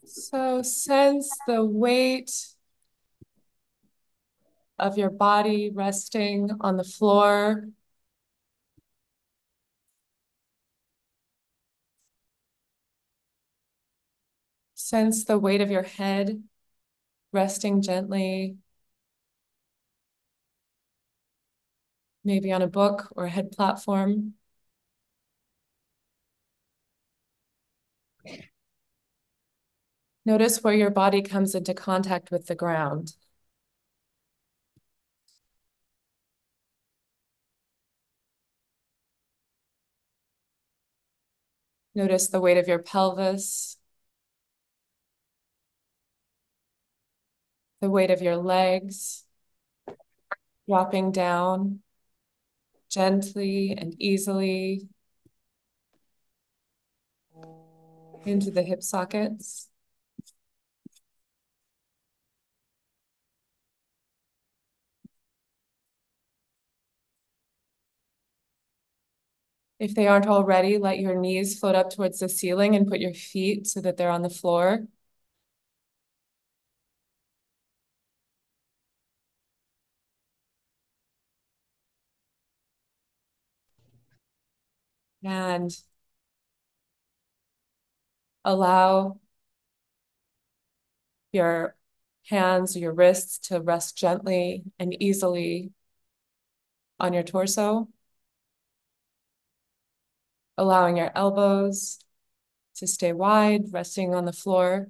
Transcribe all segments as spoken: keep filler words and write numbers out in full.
So sense the weight of your body resting on the floor. Sense the weight of your head resting gently, maybe on a book or a head platform. Notice where your body comes into contact with the ground. Notice the weight of your pelvis, the weight of your legs, dropping down gently and easily into the hip sockets. If they aren't already, let your knees float up towards the ceiling and put your feet so that they're on the floor. And allow your hands, your wrists to rest gently and easily on your torso, allowing your elbows to stay wide, resting on the floor.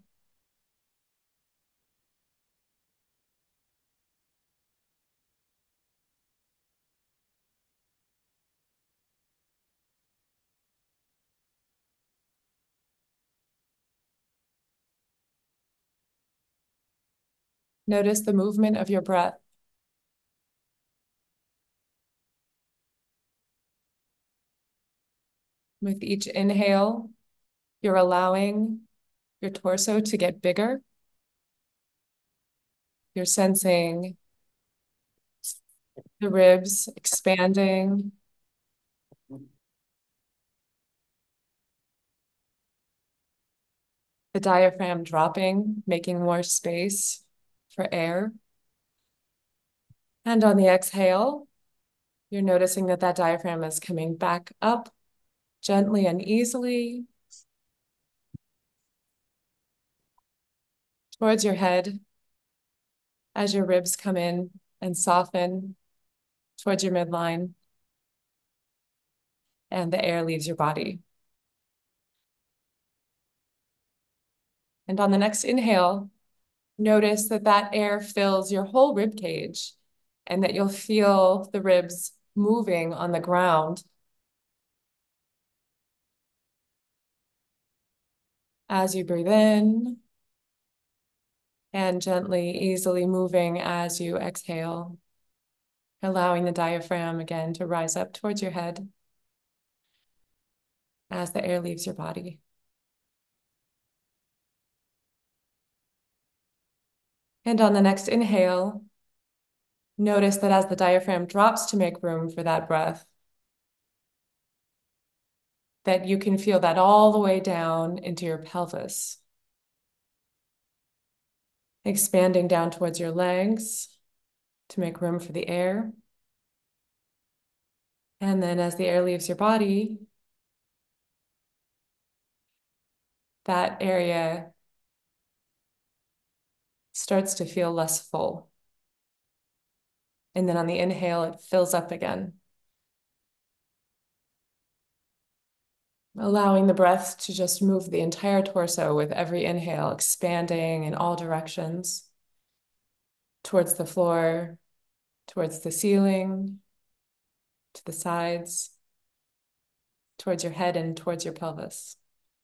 Notice the movement of your breath. With each inhale, you're allowing your torso to get bigger. You're sensing the ribs expanding, the diaphragm dropping, making more space for air. And on the exhale, you're noticing that that diaphragm is coming back up gently and easily towards your head as your ribs come in and soften towards your midline and the air leaves your body. And on the next inhale, notice that that air fills your whole rib cage and that you'll feel the ribs moving on the ground as you breathe in and gently, easily moving as you exhale, allowing the diaphragm again to rise up towards your head as the air leaves your body. And on the next inhale, notice that as the diaphragm drops to make room for that breath, that you can feel that all the way down into your pelvis, expanding down towards your legs to make room for the air. And then as the air leaves your body, that area starts to feel less full. And then on the inhale, it fills up again, allowing the breath to just move the entire torso with every inhale, expanding in all directions, towards the floor, towards the ceiling, to the sides, towards your head and towards your pelvis.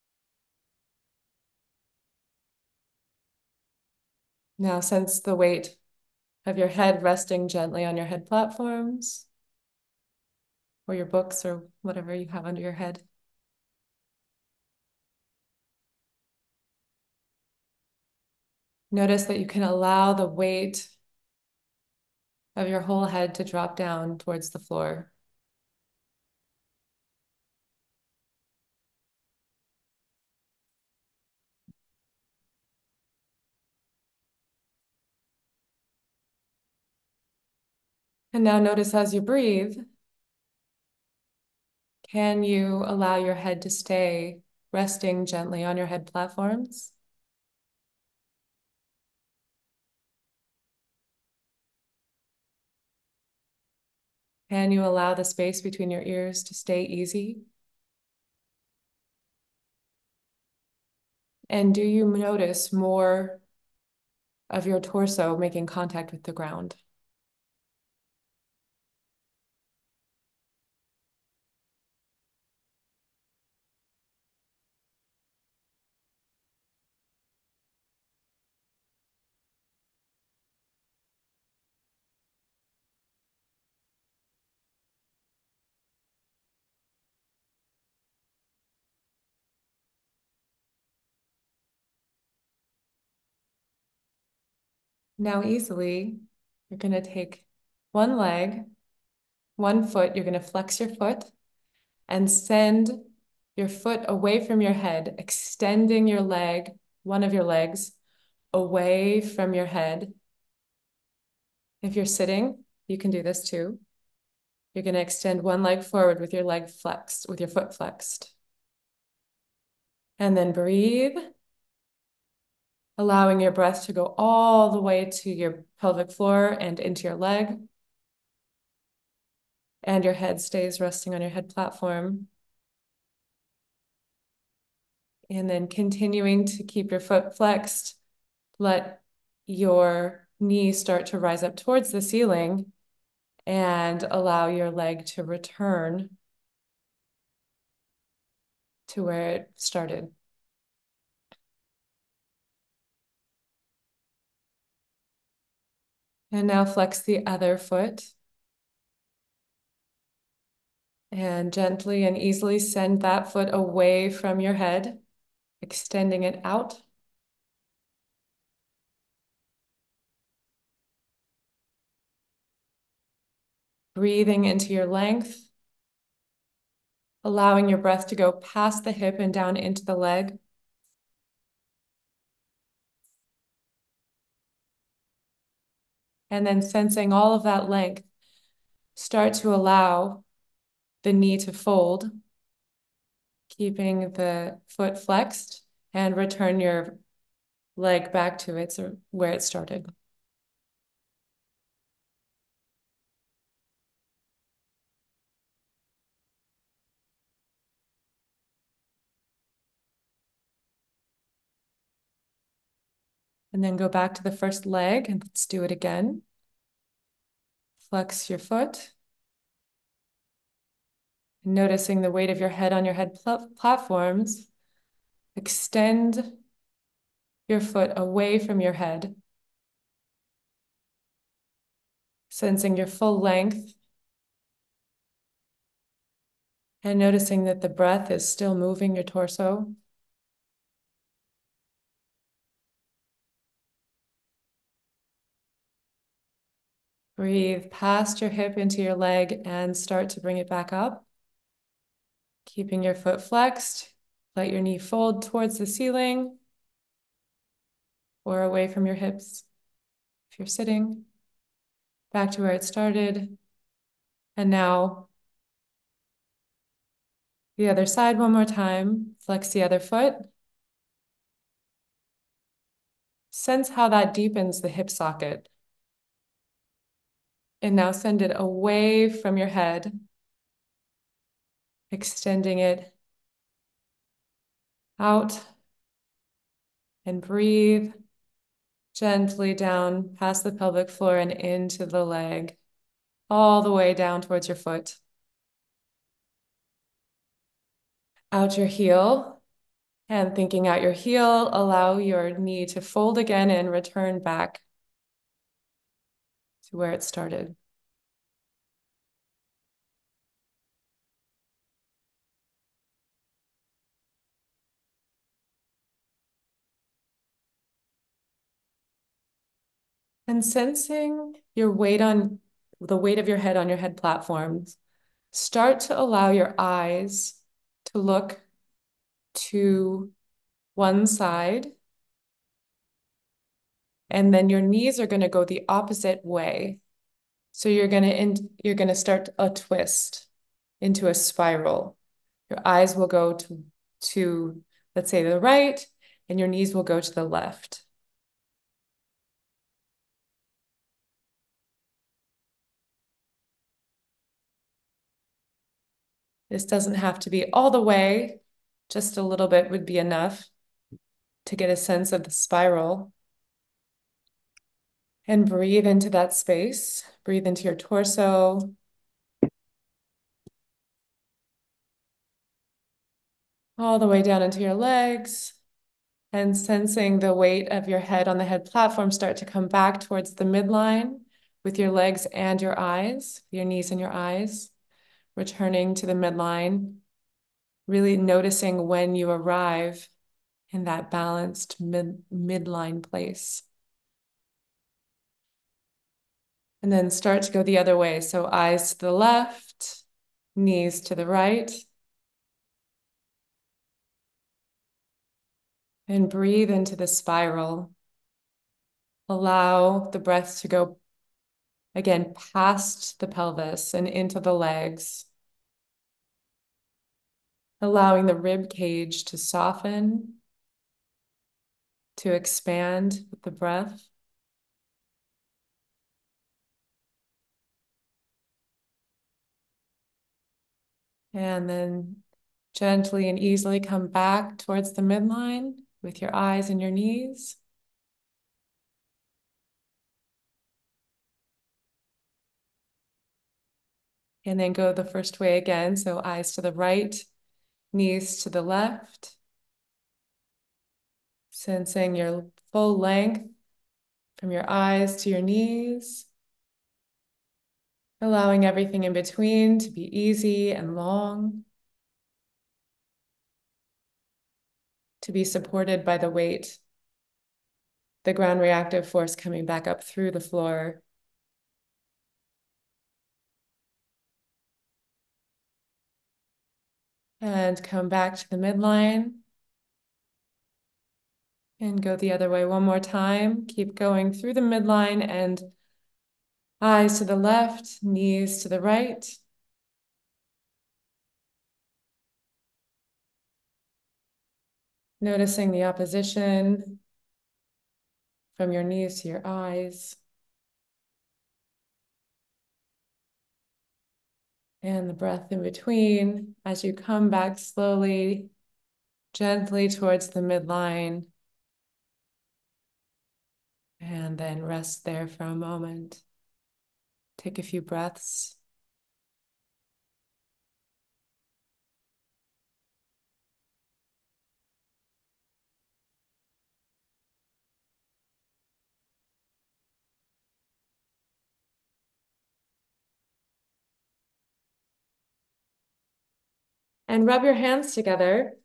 Now sense the weight of your head resting gently on your head platforms or your books or whatever you have under your head. Notice that you can allow the weight of your whole head to drop down towards the floor. And now notice as you breathe, can you allow your head to stay resting gently on your head platforms? Can you allow the space between your ears to stay easy? And do you notice more of your torso making contact with the ground? Now easily, you're gonna take one leg, one foot, you're gonna flex your foot and send your foot away from your head, extending your leg, one of your legs, away from your head. If you're sitting, you can do this too. You're gonna extend one leg forward with your leg flexed, with your foot flexed. And then breathe, allowing your breath to go all the way to your pelvic floor and into your leg. And your head stays resting on your head platform. And then continuing to keep your foot flexed, let your knee start to rise up towards the ceiling and allow your leg to return to where it started. And now flex the other foot and gently and easily send that foot away from your head, extending it out. Breathing into your length, allowing your breath to go past the hip and down into the leg. And then sensing all of that length, start to allow the knee to fold, keeping the foot flexed, and return your leg back to its or where it started. And then go back to the first leg and let's do it again. Flex your foot. Noticing the weight of your head on your head pl platforms. Extend your foot away from your head. Sensing your full length. And noticing that the breath is still moving your torso. Breathe past your hip into your leg and start to bring it back up. Keeping your foot flexed, let your knee fold towards the ceiling or away from your hips if you're sitting. Back to where it started. And now the other side one more time. Flex the other foot. Sense how that deepens the hip socket. And now send it away from your head, extending it out. And breathe gently down past the pelvic floor and into the leg, all the way down towards your foot. Out your heel, and thinking out your heel, allow your knee to fold again and return back to where it started. And sensing your weight on the weight of your head on your head platforms, start to allow your eyes to look to one side, and then your knees are going to go the opposite way. So you're gonna in, you're gonna start a twist into a spiral. Your eyes will go to, to, let's say, the right, and your knees will go to the left. This doesn't have to be all the way, just a little bit would be enough to get a sense of the spiral. And breathe into that space. Breathe into your torso. All the way down into your legs. And sensing the weight of your head on the head platform start to come back towards the midline with your legs and your eyes, your knees and your eyes, returning to the midline, really noticing when you arrive in that balanced mid midline place. And then start to go the other way. So eyes to the left, knees to the right. And breathe into the spiral. Allow the breath to go again past the pelvis and into the legs. Allowing the rib cage to soften, to expand with the breath. And then gently and easily come back towards the midline with your eyes and your knees. And then go the first way again. So eyes to the right, knees to the left. Sensing your full length from your eyes to your knees. Allowing everything in between to be easy and long. To be supported by the weight, the ground reactive force coming back up through the floor. And come back to the midline. And go the other way one more time. Keep going through the midline and eyes to the left, knees to the right. Noticing the opposition from your knees to your eyes. And the breath in between as you come back slowly, gently towards the midline. And then rest there for a moment. Take a few breaths. And rub your hands together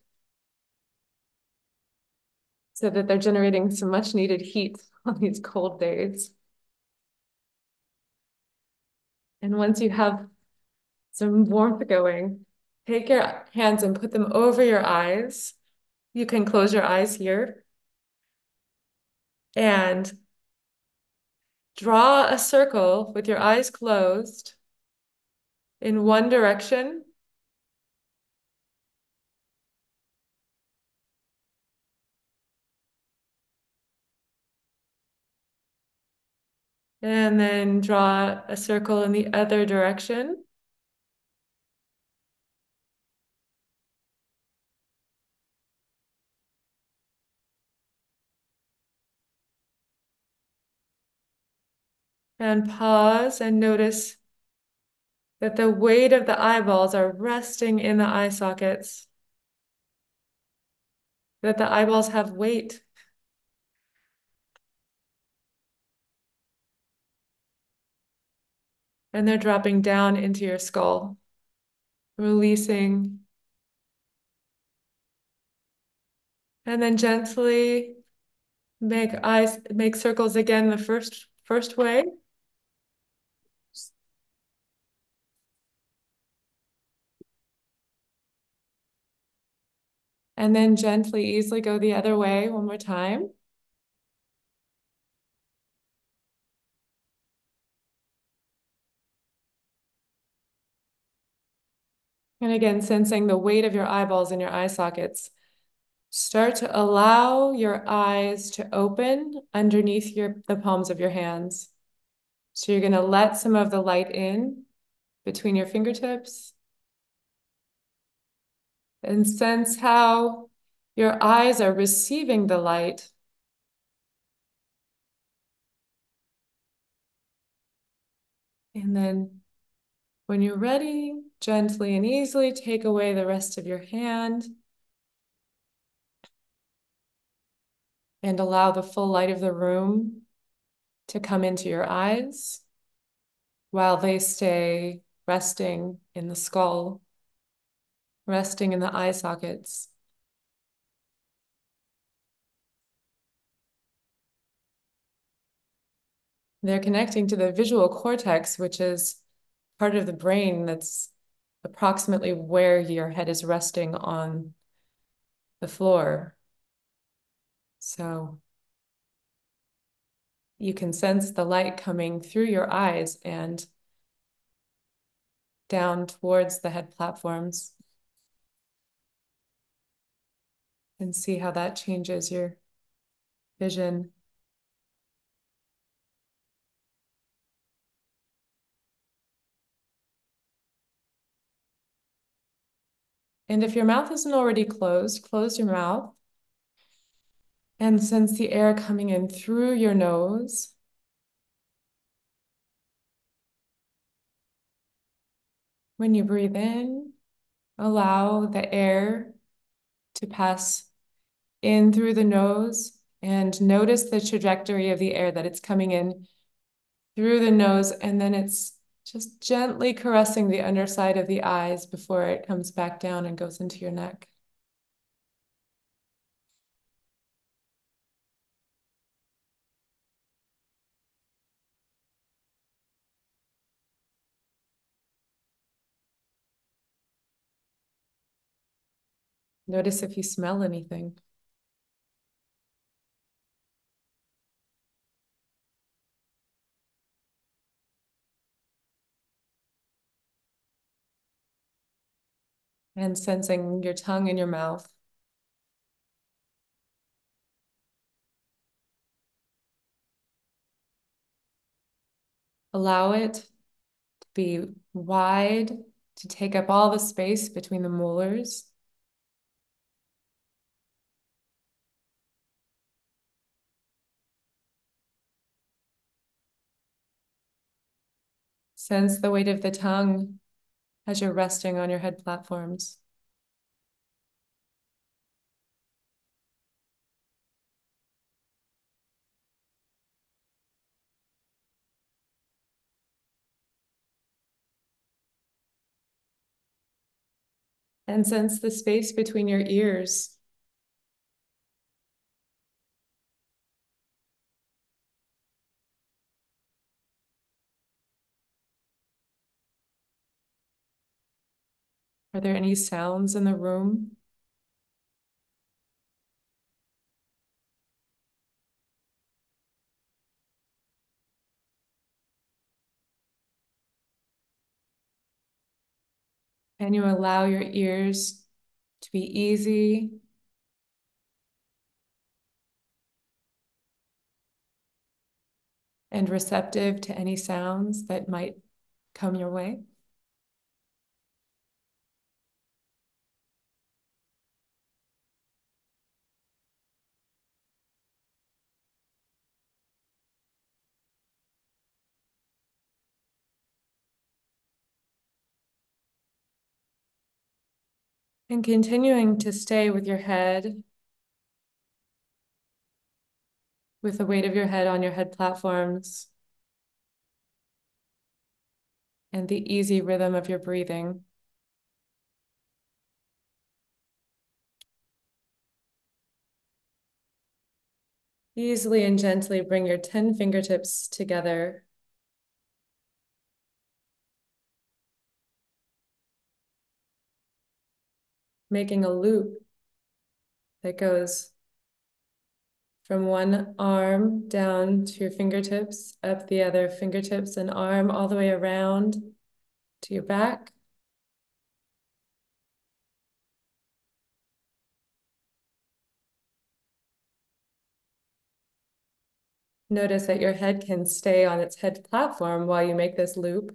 so that they're generating some much needed heat on these cold days. And once you have some warmth going, take your hands and put them over your eyes. You can close your eyes here and draw a circle with your eyes closed in one direction. And then draw a circle in the other direction. And pause and notice that the weight of the eyeballs are resting in the eye sockets, that the eyeballs have weight. And they're dropping down into your skull, releasing. And then gently make eyes, make circles again the first, first way. And then gently, easily go the other way one more time. And again, sensing the weight of your eyeballs in your eye sockets. Start to allow your eyes to open underneath your the palms of your hands. So you're going to let some of the light in between your fingertips and sense how your eyes are receiving the light. And then when you're ready, gently and easily take away the rest of your hand and allow the full light of the room to come into your eyes while they stay resting in the skull, resting in the eye sockets. They're connecting to the visual cortex, which is part of the brain that's approximately where your head is resting on the floor. So you can sense the light coming through your eyes and down towards the head platforms and see how that changes your vision. And if your mouth isn't already closed, close your mouth and sense the air coming in through your nose. When you breathe in, allow the air to pass in through the nose and notice the trajectory of the air, that it's coming in through the nose and then it's just gently caressing the underside of the eyes before it comes back down and goes into your neck. Notice if you smell anything. And sensing your tongue in your mouth. Allow it to be wide, to take up all the space between the molars. Sense the weight of the tongue as you're resting on your head platforms. And sense the space between your ears. Are there any sounds in the room? Can you allow your ears to be easy and receptive to any sounds that might come your way? And continuing to stay with your head, with the weight of your head on your head platforms and the easy rhythm of your breathing. Easily and gently bring your ten fingertips together. Making a loop that goes from one arm down to your fingertips, up the other fingertips and arm, all the way around to your back. Notice that your head can stay on its head platform while you make this loop.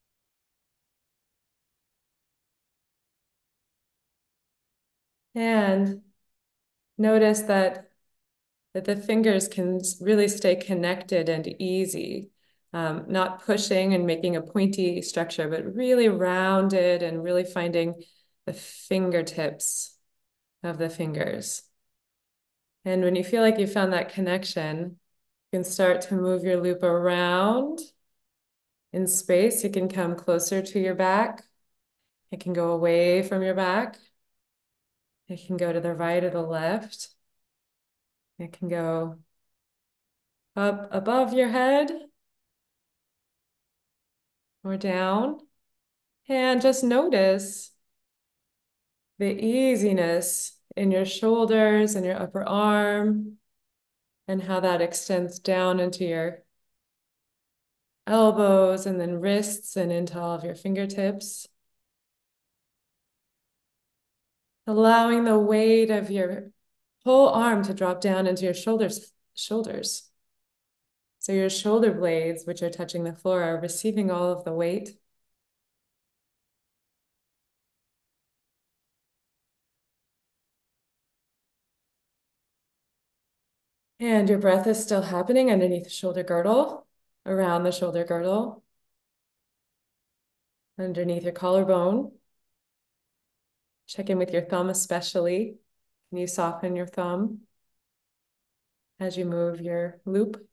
And notice that, that the fingers can really stay connected and easy, um, not pushing and making a pointy structure, but really rounded and really finding the fingertips of the fingers. And when you feel like you found that connection, you can start to move your loop around in space. You can come closer to your back. It can go away from your back. It can go to the right or the left. It can go up above your head or down. And just notice the easiness in your shoulders and your upper arm and how that extends down into your elbows and then wrists and into all of your fingertips. Allowing the weight of your whole arm to drop down into your shoulders, shoulders. So your shoulder blades, which are touching the floor, are receiving all of the weight. And your breath is still happening underneath the shoulder girdle, around the shoulder girdle, underneath your collarbone. Check in with your thumb especially. Can you soften your thumb as you move your loop?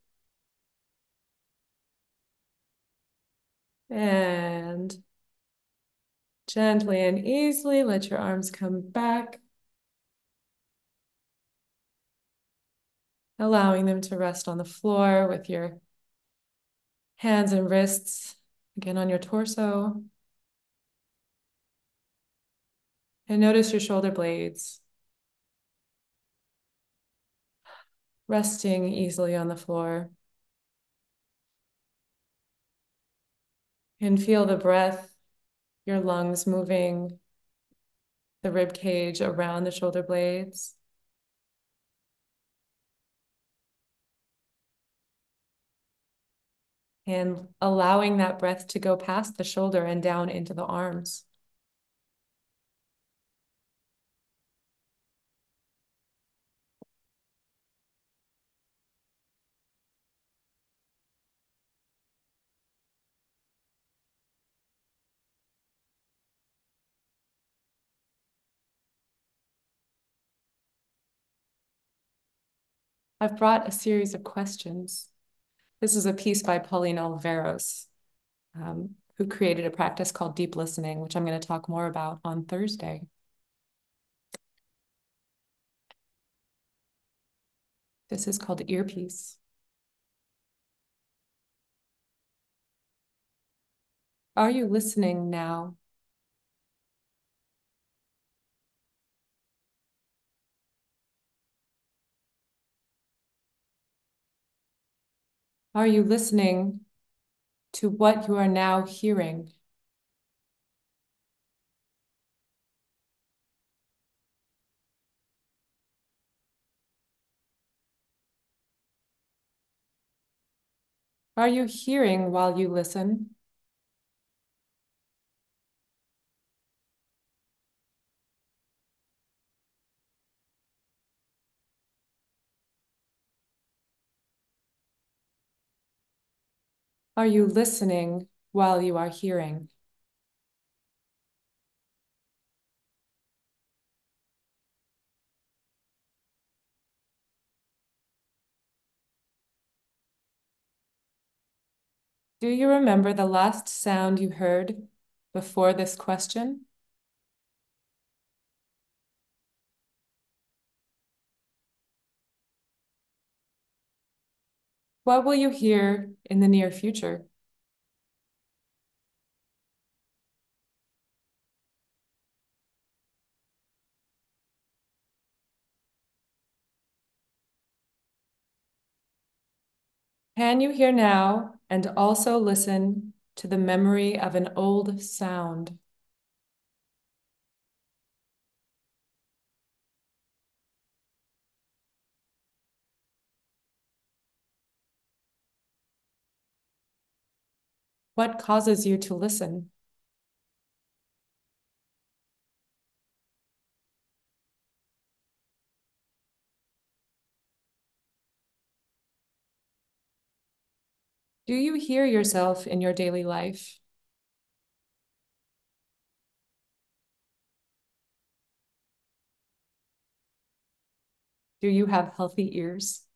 And gently and easily let your arms come back, allowing them to rest on the floor with your hands and wrists again on your torso. And notice your shoulder blades resting easily on the floor. And feel the breath, your lungs moving, the rib cage around the shoulder blades. And allowing that breath to go past the shoulder and down into the arms. I've brought a series of questions. This is a piece by Pauline Oliveros, um, who created a practice called deep listening, which I'm going to talk more about on Thursday. This is called Earpiece. Are you listening now? Are you listening to what you are now hearing? Are you hearing while you listen? Are you listening while you are hearing? Do you remember the last sound you heard before this question? What will you hear in the near future? Can you hear now and also listen to the memory of an old sound? What causes you to listen? Do you hear yourself in your daily life? Do you have healthy ears?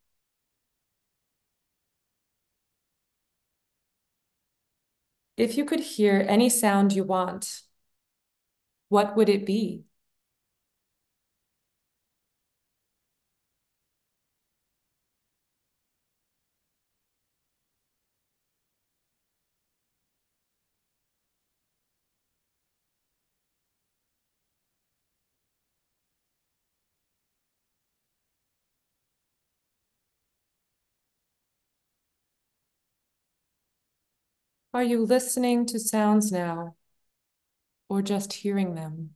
If you could hear any sound you want, what would it be? Are you listening to sounds now or just hearing them?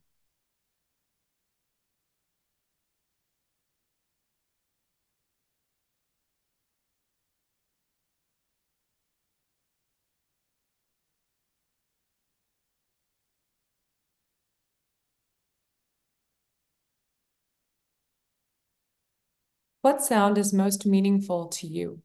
What sound is most meaningful to you?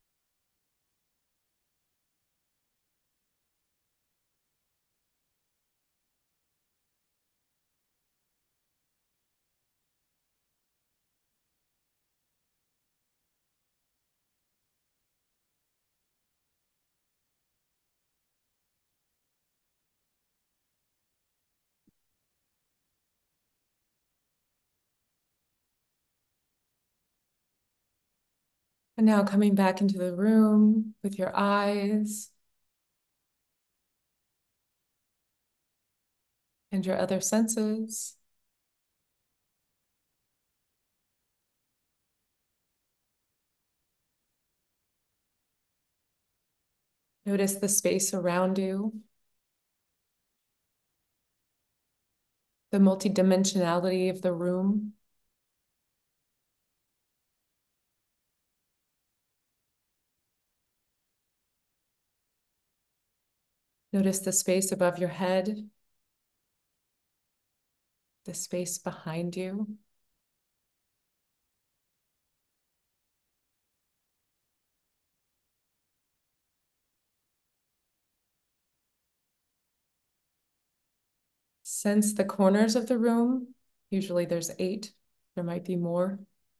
And now coming back into the room with your eyes and your other senses. Notice the space around you, the multidimensionality of the room. Notice the space above your head, the space behind you. Sense the corners of the room. Usually there's eight, there might be more.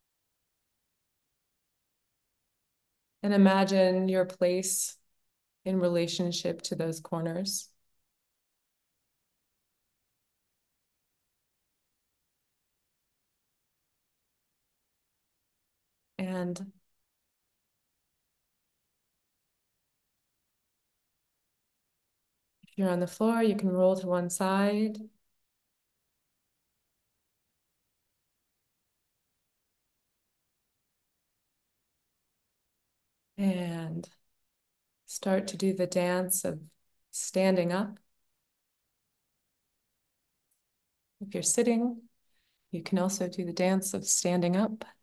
And imagine your place in relationship to those corners. And if you're on the floor, you can roll to one side. And start to do the dance of standing up. If you're sitting, you can also do the dance of standing up.